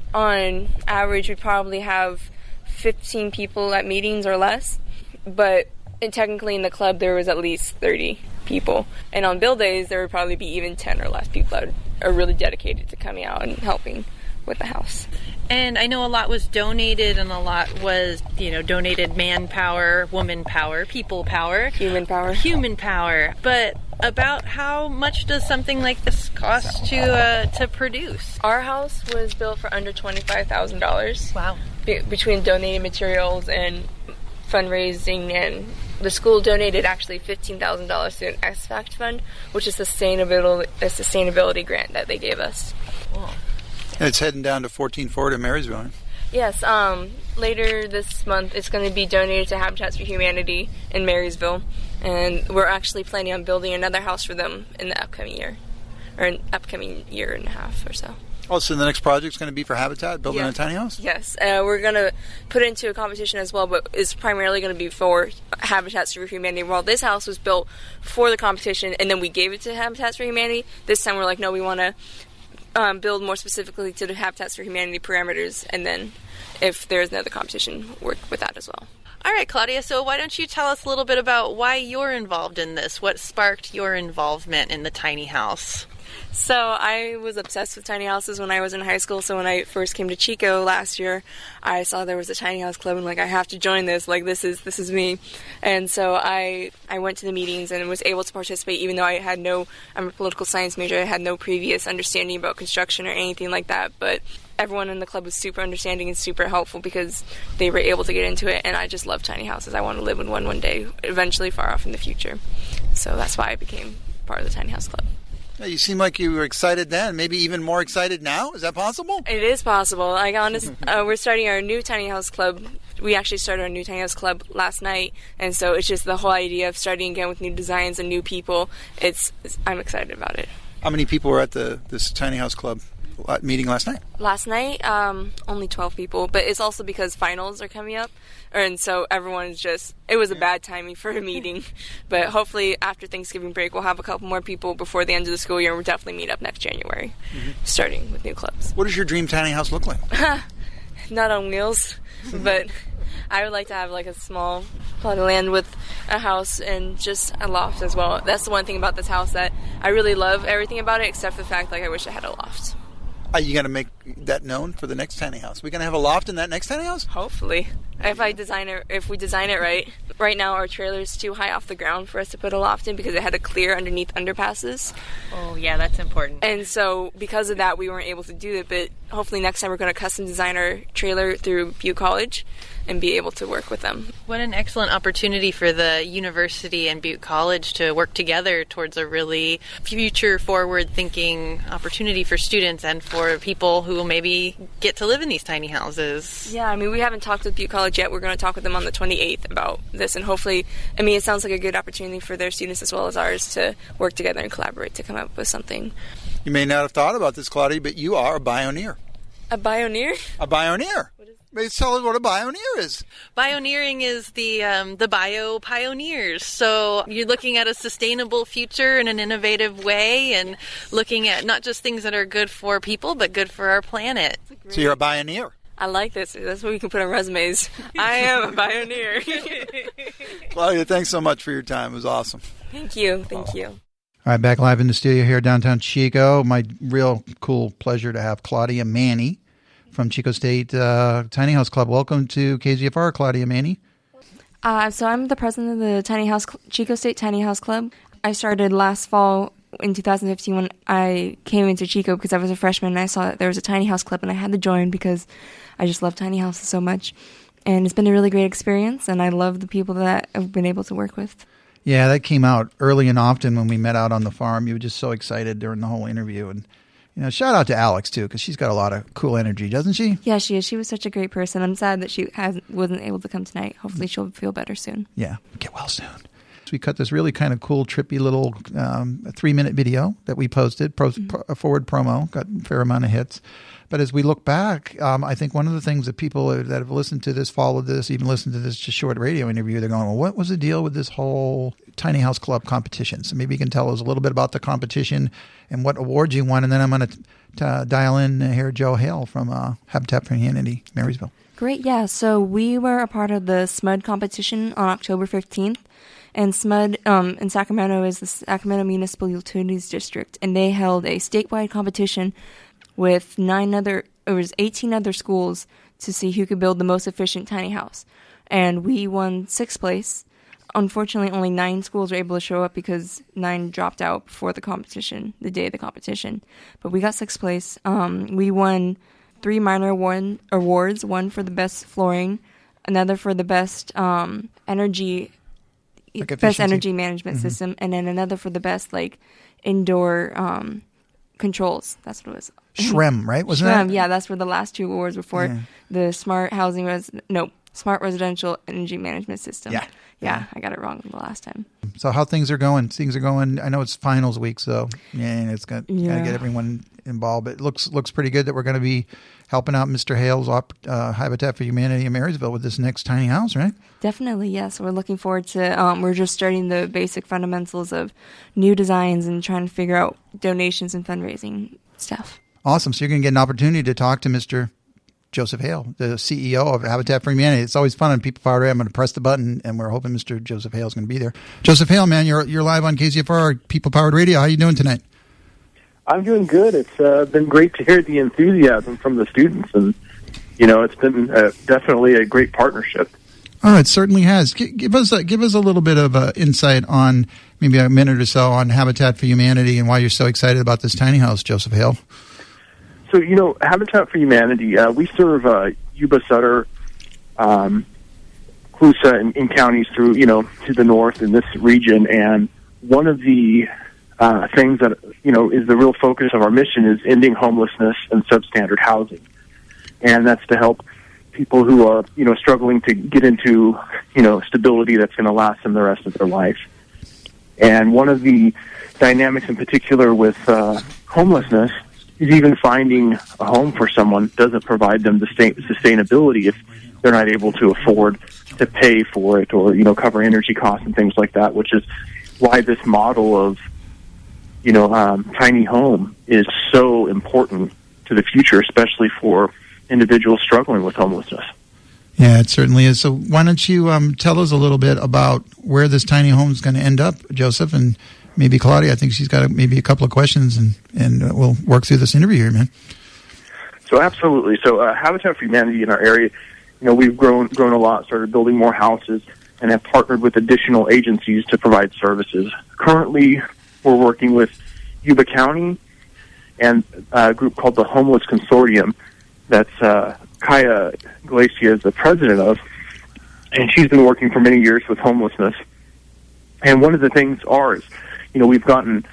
Speaker 11: on average, would probably have fifteen people at meetings or less. But and technically in the club, there was at least thirty people. And on build days, there would probably be even ten or less people that are really dedicated to coming out and helping with the house.
Speaker 10: And I know a lot was donated, and a lot was, you know, donated manpower, woman power, people power.
Speaker 11: Human power.
Speaker 10: Human power. But about how much does something like this cost to uh, to produce?
Speaker 11: Our house was built for under twenty-five thousand dollars.
Speaker 10: Wow.
Speaker 11: Be- between donated materials and fundraising, and the school donated actually fifteen thousand dollars to an S FACT fund, which is sustainability, a sustainability grant that they gave us.
Speaker 10: Cool.
Speaker 1: And it's heading down to fourteen forty in Marysville.
Speaker 11: Yes, um, later this month it's going to be donated to Habitats for Humanity in Marysville, and we're actually planning on building another house for them in the upcoming year, or an upcoming year and a half or so.
Speaker 1: Oh, so the next project's going to be for Habitat, building
Speaker 11: yeah.
Speaker 1: a tiny house?
Speaker 11: Yes, uh, we're going to put it into a competition as well, but it's primarily going to be for Habitats for Humanity. Well, this house was built for the competition, and then we gave it to Habitats for Humanity. This time we're like, no, we want to Um, build more specifically to the Habitats for Humanity parameters, and then if there's another competition, work with that as well.
Speaker 10: All right, Claudia, so why don't you tell us a little bit about why you're involved in this? What sparked your involvement in the tiny house?
Speaker 11: So I was obsessed with tiny houses when I was in high school. So when I first came to Chico last year, I saw there was a tiny house club, and like, I have to join this. Like, this is this is me. And so I I went to the meetings and was able to participate, even though I had no. I'm a political science major. I had no previous understanding about construction or anything like that. But everyone in the club was super understanding and super helpful because they were able to get into it. And I just love tiny houses. I want to live in one one day, eventually, far off in the future. So that's why I became part of the tiny house club.
Speaker 1: You seem like you were excited then, maybe even more excited now. Is that possible?
Speaker 11: It is possible. Like, honest, uh, we're starting our new tiny house club. We actually started our new tiny house club last night, and so it's just the whole idea of starting again with new designs and new people. It's, it's I'm excited about it.
Speaker 1: How many people were at the this tiny house club? uh, meeting last night?
Speaker 11: Last night, um, only twelve people, but it's also because finals are coming up, and so everyone's just, it was a bad timing for a meeting, but hopefully after Thanksgiving break we'll have a couple more people before the end of the school year, and we'll definitely meet up next January, mm-hmm. starting with new clubs.
Speaker 1: What does your dream tiny house look like?
Speaker 11: Not on wheels, but I would like to have like a small plot of land with a house and just a loft as well. That's the one thing about this house that I really love everything about it, except the fact like I wish I had a loft.
Speaker 1: Are you going to make that known for the next tiny house? Are we going to have a loft in that next tiny house?
Speaker 11: Hopefully. If I design it, if we design it right. Right now our trailer is too high off the ground for us to put a loft in because it had to clear underneath underpasses.
Speaker 10: Oh, yeah, that's important.
Speaker 11: And so because of that, we weren't able to do it, but hopefully next time we're going to custom design our trailer through Butte College and be able to work with them.
Speaker 10: What an excellent opportunity for the university and Butte College to work together towards a really future forward thinking opportunity for students and for people who will maybe get to live in these tiny houses.
Speaker 11: Yeah, I mean, we haven't talked with Butte College yet. We're going to talk with them on the twenty-eighth about this, and hopefully, I mean, it sounds like a good opportunity for their students as well as ours to work together and collaborate to come up with something.
Speaker 1: You may not have thought about this, Claudia, but you are a bioneer.
Speaker 11: A bioneer?
Speaker 1: A bioneer. Maybe tell us what a bioneer is.
Speaker 10: Bioneering is the um, the bio pioneers. So you're looking at a sustainable future in an innovative way and looking at not just things that are good for people, but good for our planet.
Speaker 1: So you're a bioneer.
Speaker 11: I like this. That's what we can put on resumes. I am a pioneer.
Speaker 1: Claudia, thanks so much for your time. It was awesome.
Speaker 11: Thank you. Thank
Speaker 1: oh.
Speaker 11: you.
Speaker 1: All right, back live in the studio here downtown Chico. My real cool pleasure to have Claudia Manny from Chico State uh, Tiny House Club. Welcome to K Z F R, Claudia Manny.
Speaker 12: Uh, so I'm the president of the Tiny House Chico State Tiny House Club. I started last fall in two thousand fifteen when I came into Chico because I was a freshman and I saw that there was a tiny house club and I had to join because I just love tiny houses so much. And it's been a really great experience and I love the people that I've been able to work with.
Speaker 1: Yeah, that came out early and often when we met out on the farm. You were just so excited during the whole interview. And you know, shout out to Alex, too, because she's got a lot of cool energy, doesn't she?
Speaker 12: Yeah, she is. She was such a great person. I'm sad that she hasn't, wasn't able to come tonight. Hopefully she'll feel better soon.
Speaker 1: Yeah, get well soon. So we cut this really kind of cool, trippy little um, three-minute video that we posted, pro, mm-hmm. pro, forward promo, got a fair amount of hits. But as we look back, um, I think one of the things that people that have listened to this, followed this, even listened to this just short radio interview, they're going, well, what was the deal with this whole Tiny House Club competition? So maybe you can tell us a little bit about the competition and what awards you won. And then I'm going to dial in here Joe Hale from uh, Habitat for Humanity, Marysville.
Speaker 12: Great, yeah. So we were a part of the S M U D competition on October fifteenth. And S M U D um, in Sacramento is the Sacramento Municipal Utilities District. And they held a statewide competition with nine other, it was eighteen other schools to see who could build the most efficient tiny house. And we won sixth place. Unfortunately, only nine schools were able to show up because nine dropped out before the competition, the day of the competition. But we got sixth place. Um, we won three minor award, awards, one for the best flooring, another for the best um, energy, like best energy management mm-hmm. system, and then another for the best like indoor um, controls. That's what it was.
Speaker 1: S R E M, right? Wasn't
Speaker 12: S R E M,
Speaker 1: that?
Speaker 12: yeah, that's where the last two awards were for.
Speaker 1: Yeah.
Speaker 12: The smart housing, res- no, smart residential energy management system.
Speaker 1: Yeah.
Speaker 12: Yeah, I got it wrong the last time.
Speaker 1: So how things are going? Things are going. I know it's finals week, so yeah, it's got
Speaker 12: yeah.
Speaker 1: to get everyone involved. But it looks looks pretty good that we're going to be helping out Mister Hale's op, uh, Habitat for Humanity in Marysville with this next tiny house, right?
Speaker 12: Definitely, yes. We're looking forward to. Um, we're just starting the basic fundamentals of new designs and trying to figure out donations and fundraising stuff.
Speaker 1: Awesome. So you're going to get an opportunity to talk to Mister Joseph Hale, the C E O of Habitat for Humanity. It's always fun when people fire. I'm going to press the button, and we're hoping Mister Joseph Hale is going to be there. Joseph Hale, man, you're you're live on K Z F R, People Powered Radio. How are you doing tonight?
Speaker 13: I'm doing good. It's uh, been great to hear the enthusiasm from the students, and you know, it's been uh, definitely a great partnership.
Speaker 1: Oh, it certainly has. G- give us a, give us a little bit of uh, insight on maybe a minute or so on Habitat for Humanity and why you're so excited about this tiny house, Joseph Hale.
Speaker 13: So, you know, Habitat for Humanity, uh, we serve uh, Yuba, Sutter, um, Colusa, and, and counties through, you know, to the north in this region. And one of the uh, things that, you know, is the real focus of our mission is ending homelessness and substandard housing. And that's to help people who are, you know, struggling to get into, you know, stability that's going to last them the rest of their life. And one of the dynamics in particular with uh, homelessness is even finding a home for someone doesn't provide them the sustain- sustainability if they're not able to afford to pay for it or, you know, cover energy costs and things like that, which is why this model of, you know, um, tiny home is so important to the future, especially for individuals struggling with homelessness.
Speaker 1: Yeah, it certainly is. So why don't you um, tell us a little bit about where this tiny home is going to end up, Joseph, and maybe Claudia. I think she's got a, maybe a couple of questions, and, and uh, we'll work through this interview here, man.
Speaker 13: So absolutely. So uh, Habitat for Humanity in our area, you know, we've grown grown a lot, started building more houses, and have partnered with additional agencies to provide services. Currently, we're working with Yuba County and a group called the Homeless Consortium that's uh, Kaya Glacia is the president of, and she's been working for many years with homelessness. And one of the things are is, you know, we've gotten,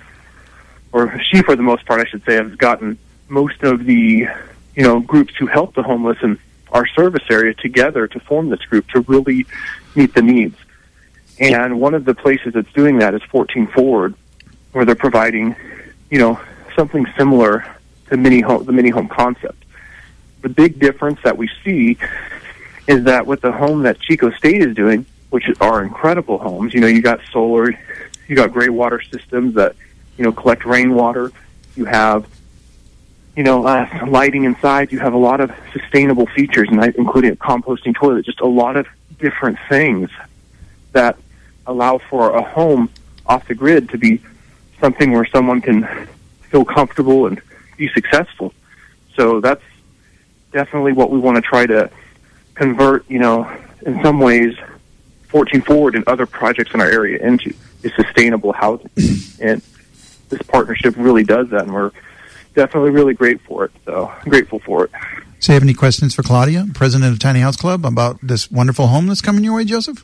Speaker 13: or she for the most part, I should say, has gotten most of the, you know, groups who help the homeless in our service area together to form this group to really meet the needs. And one of the places that's doing that is fourteen Forward, where they're providing, you know, something similar to mini home, the mini home concept. The big difference that we see is that with the home that Chico State is doing, which are incredible homes, you know, you got solar, you got gray water systems that, you know, collect rainwater, you have, you know, uh, lighting inside, you have a lot of sustainable features, and including a composting toilet, just a lot of different things that allow for a home off the grid to be something where someone can feel comfortable and be successful. So that's definitely what we want to try to convert, you know, in some ways, fourteen Forward and other projects in our area into is sustainable housing. And this partnership really does that, and we're definitely really great for it. So I'm grateful for it.
Speaker 1: So you have any questions for Claudia, president of Tiny House Club, about this wonderful home that's coming your way, Joseph?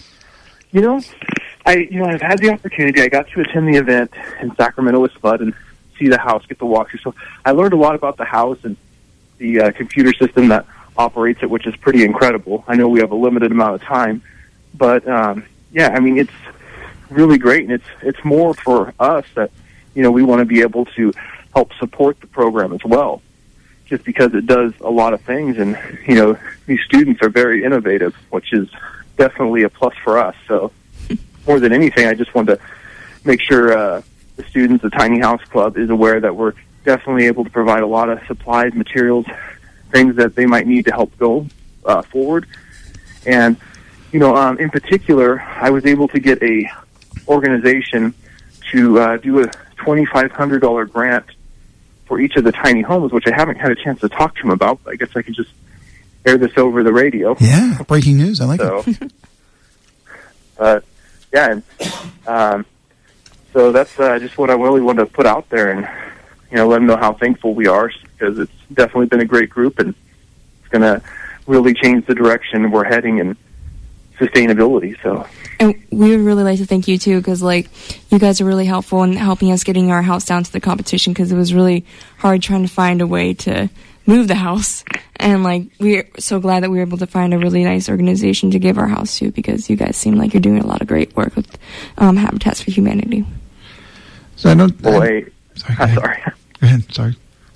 Speaker 13: You know, I you know I've had the opportunity. I got to attend the event in Sacramento with Spud and see the house, get the walkthrough. So I learned a lot about the house and the uh, computer system that operates it, which is pretty incredible. I know we have a limited amount of time, but um, yeah, I mean, it's really great, and it's it's more for us that, you know, we want to be able to help support the program as well, just because it does a lot of things, and, you know, these students are very innovative, which is definitely a plus for us. So more than anything, I just wanted to make sure uh, the students of Tiny House Club is aware that we're definitely able to provide a lot of supplies, materials, things that they might need to help go uh, forward. And, you know, um, in particular, I was able to get a organization to uh, do a twenty-five hundred dollars grant for each of the tiny homes, which I haven't had a chance to talk to them about. But I guess I could just air this over the radio.
Speaker 1: Yeah, breaking news. I like
Speaker 13: so,
Speaker 1: it.
Speaker 13: But, yeah, and um, so that's uh, just what I really wanted to put out there and, you know, let them know how thankful we are, because it's definitely been a great group, and it's going to really change the direction we're heading in sustainability. So,
Speaker 12: and we would really like to thank you too, because like you guys are really helpful in helping us getting our house down to the competition, because it was really hard trying to find a way to move the house, and like we're so glad that we were able to find a really nice organization to give our house to, because you guys seem like you're doing a lot of great work with um, Habitats for Humanity.
Speaker 1: So I don't.
Speaker 13: Boy,
Speaker 1: sorry.
Speaker 13: I'm sorry.
Speaker 1: Go ahead. Sorry.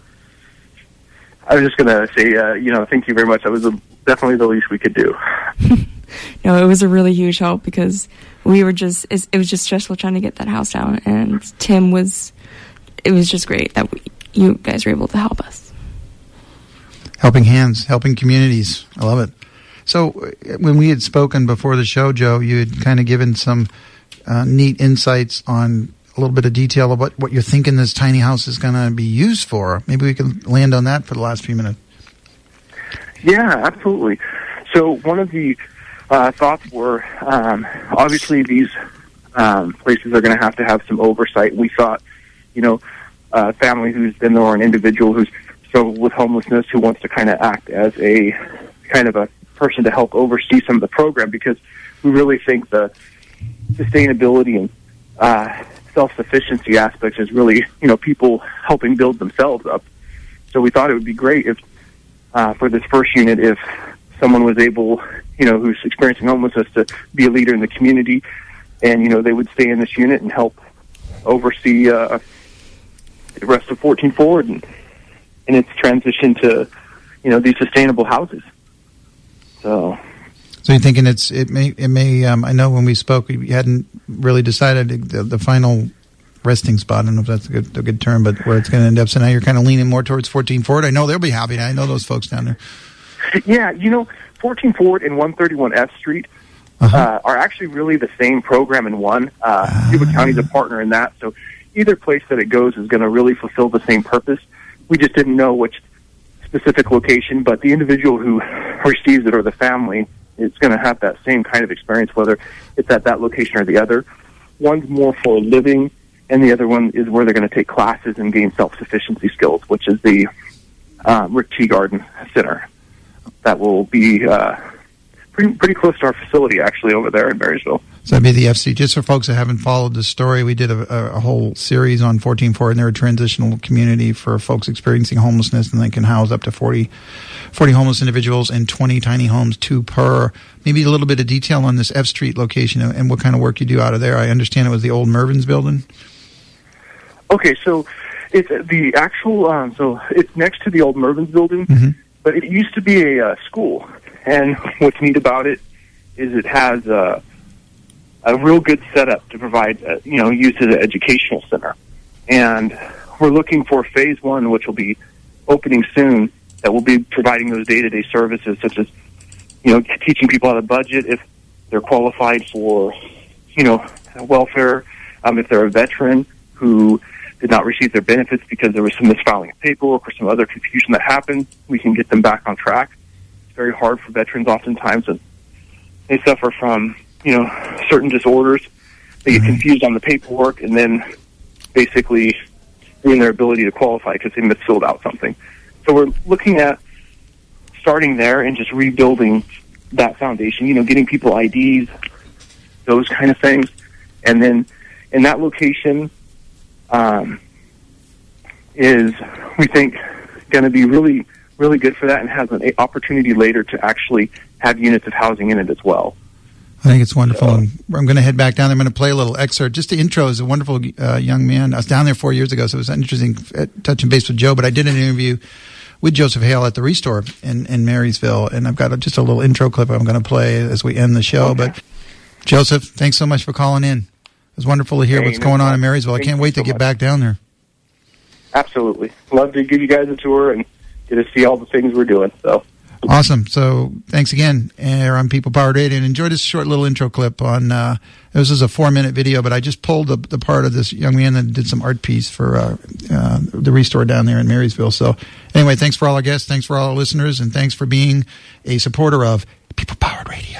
Speaker 13: I was just going to say, uh, you know, thank you very much. That was a, definitely the least we could do.
Speaker 12: No, it was a really huge help, because we were just, it was just stressful trying to get that house down, and Tim was, it was just great that we, you guys were able to help us.
Speaker 1: Helping hands, helping communities. I love it. So when we had spoken before the show, Joe, you had kind of given some uh, neat insights on a little bit of detail about what you're thinking this tiny house is going to be used for. Maybe we can land on that for the last few minutes.
Speaker 13: Yeah, absolutely. So one of the uh, thoughts were, um, obviously these um, places are going to have to have some oversight. We thought, you know, a family who's been there, or an individual who's struggled with homelessness who wants to kind of act as a kind of a person to help oversee some of the program, because we really think the sustainability and uh, self-sufficiency aspect is really, you know, people helping build themselves up. So we thought it would be great if, uh, for this first unit, if someone was able, you know, who's experiencing homelessness, to be a leader in the community, and, you know, they would stay in this unit and help oversee uh, the rest of fourteen Forward and in its transition to, you know, these sustainable houses. So,
Speaker 1: so you're thinking it's it may it may um, I know when we spoke we hadn't really decided the, the final resting spot. I don't know if that's a good a good term, but where it's going to end up. So now you're kind of leaning more towards fourteen Ford. I know they'll be happy. I know those folks down there.
Speaker 13: Yeah, you know, fourteen Ford and one thirty-one F Street uh-huh. uh, are actually really the same program in one. Uh, uh, Yuba County's a partner in that, so either place that it goes is going to really fulfill the same purpose. We just didn't know which specific location, but the individual who receives it or the family is going to have that same kind of experience, whether it's at that location or the other. One's more for living, and the other one is where they're going to take classes and gain self-sufficiency skills, which is the uh, Rick Teagarden Center. That will be uh, pretty, pretty close to our facility, actually, over there in Marysville.
Speaker 1: So that'd be the F C. Just for folks that haven't followed the story, we did a, a whole series on fourteen Ford, and they're a transitional community for folks experiencing homelessness, and they can house up to forty, forty homeless individuals in twenty tiny homes, two per. Maybe a little bit of detail on this F Street location and what kind of work you do out of there. I understand it was the old Mervyn's building.
Speaker 13: Okay, so it's the actual, um, so it's next to the old Mervyn's building,
Speaker 1: mm-hmm.
Speaker 13: but it used to be a uh, school. And what's neat about it is it has uh, a real good setup to provide, uh, you know, use as an educational center. And we're looking for phase one, which will be opening soon, that will be providing those day-to-day services, such as, you know, teaching people how to budget if they're qualified for, you know, welfare, um, if they're a veteran who did not receive their benefits because there was some misfiling of paperwork or some other confusion that happened, we can get them back on track. It's very hard for veterans oftentimes, and they suffer from, you know, certain disorders. They get confused on the paperwork and then basically ruin their ability to qualify because they misfilled out something. So we're looking at starting there and just rebuilding that foundation, you know, getting people I Ds, those kind of things. And then in that location um, is, we think, going to be really, really good for that and has an opportunity later to actually have units of housing in it as well.
Speaker 1: I think it's wonderful. So, I'm going to head back down there. I'm going to play a little excerpt. Just the intro is a wonderful uh, young man. I was down there four years ago, so it was interesting uh, touching base with Joe, but I did an interview with Joseph Hale at the Restore in, in Marysville, and I've got a, just a little intro clip I'm going to play as we end the show. Okay. But Joseph, thanks so much for calling in. It was wonderful to hear hey, what's no going problem. on in Marysville. I can't wait to so get much. back down there.
Speaker 13: Absolutely. Love to give you guys a tour and get to see all the things we're doing. So
Speaker 1: awesome. So thanks again. Here on People Powered Radio, and enjoy this short little intro clip on, uh, this is a four minute video, but I just pulled the, the part of this young man that did some art piece for uh, uh, the Restore down there in Marysville. So anyway, thanks for all our guests. Thanks for all our listeners, and thanks for being a supporter of People Powered Radio.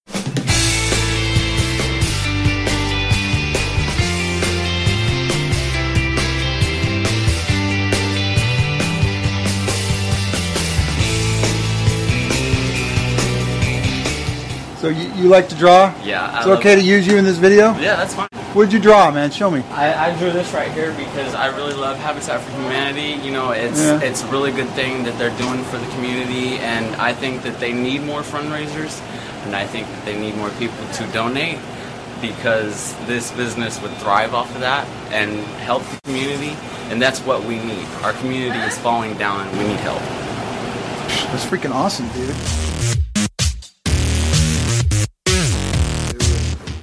Speaker 1: So you, you like to draw?
Speaker 14: Yeah.
Speaker 1: It's okay to use you in this video?
Speaker 14: Yeah, that's fine.
Speaker 1: What did you draw, man? Show me.
Speaker 14: I, I drew this right here because I really love Habitat for Humanity. You know, it's yeah. it's a really good thing that they're doing for the community, and I think that they need more fundraisers, and I think that they need more people to donate, because this business would thrive off of that and help the community, and that's what we need. Our community is falling down, and we need help.
Speaker 1: That's freaking awesome, dude.